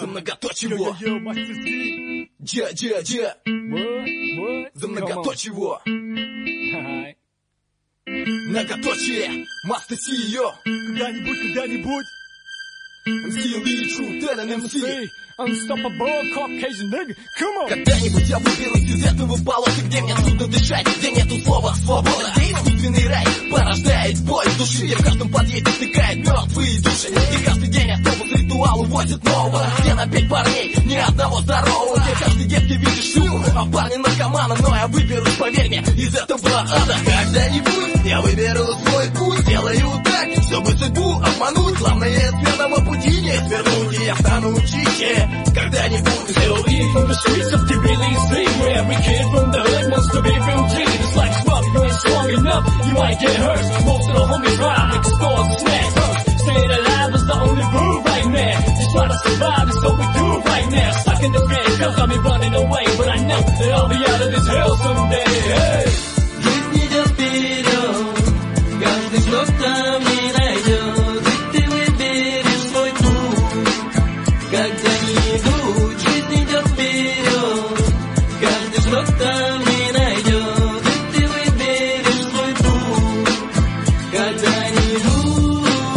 многоточиво. За многоточиво. Многоточие, Master CEO. Когда-нибудь. MC Lee True Talent MC. Unstoppable Caucasian nigga, come on. Когда-нибудь я выберусь из этого болота, где мне трудно дышать, где нету слова свобода, где искусственный рай порождает боль в душе, где в каждом подъезде стыкает мертвые души, где каждый день автобус ритуал увозит нового, где на 5 парней ни одного здорового, где каждый детский видишь шлюху, а парни наркомана, но я выберусь, поверь мне, из этого ада. Когда-нибудь я выберу свой путь, сделаю так, чтобы судьбу обмануть, главное смертного пути не свернуть, и я стану чище. Когда-нибудь Still eat from the streets of Tbilisi, where every kid from the hood wants to be real G. It's like fuck, you ain't strong enough, you might get hurt. Most of the homies ride like stores and snacks. Staying alive is the only rule right now. Just try to survive, it's what we do right now. Stuck in this game, cause I'll be running away, but I know that I'll be out of this hell someday. Hey. Жизнь идет вперед, каждый шаг там не найдет, и ты выберешь свой путь. Когда-нибудь жизнь идет вперед, каждый шаг там не найдет, и ты выберешь свой путь. Когда-нибудь,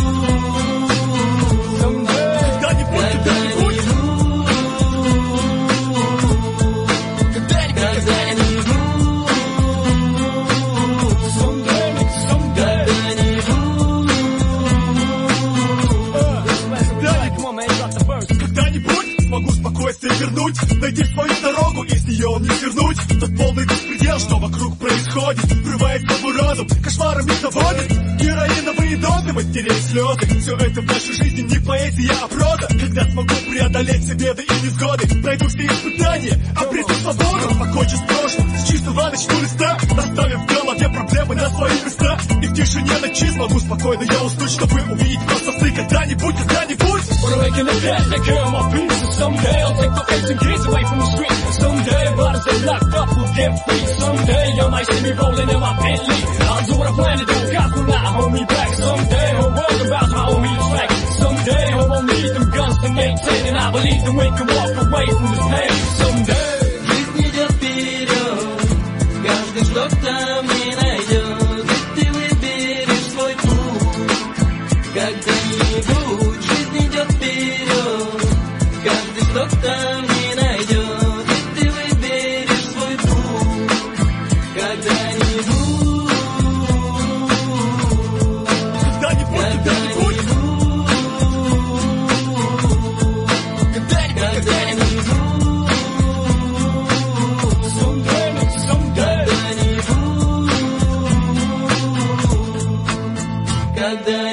смогу спокойствие вернуть, найти свою дорогу и с нее не свернуть. Тот полный беспредел, что вокруг происходит, врывается в разум, кошмарами заводит. Героиновые дозы, матерей слезы, все это в нашей жизни не поэзия, а проза. Когда смогу преодолеть все беды и невзгоды, пройду все испытания, обрету свободу. Покончу с прошлым, с чистого начну листа, оставив в голове проблемы на свои места. И в тишине ночи смогу спокойно я уснуть, чтобы увидеть просто сны. Когда-нибудь, когда-нибудь. When I wake in the past, take care of my peace. And someday I'll take the Asian kids away from the street. Someday bodies that locked up will get free. Someday you might see me rolling in my Bentley. I'll do what I plan to do, God will not hold me back. Someday her world about to hold me track. Someday I won't need them guns to maintain. And I believe that we can walk away from this pain. Someday. жизнь идет вперед, каждый шаг там не найдет, и ты выберешь свой путь. Когда-нибудь жизнь идет вперед, каждый шаг там не найдет, и ты выберешь свой путь. Когда-нибудь, когда-нибудь.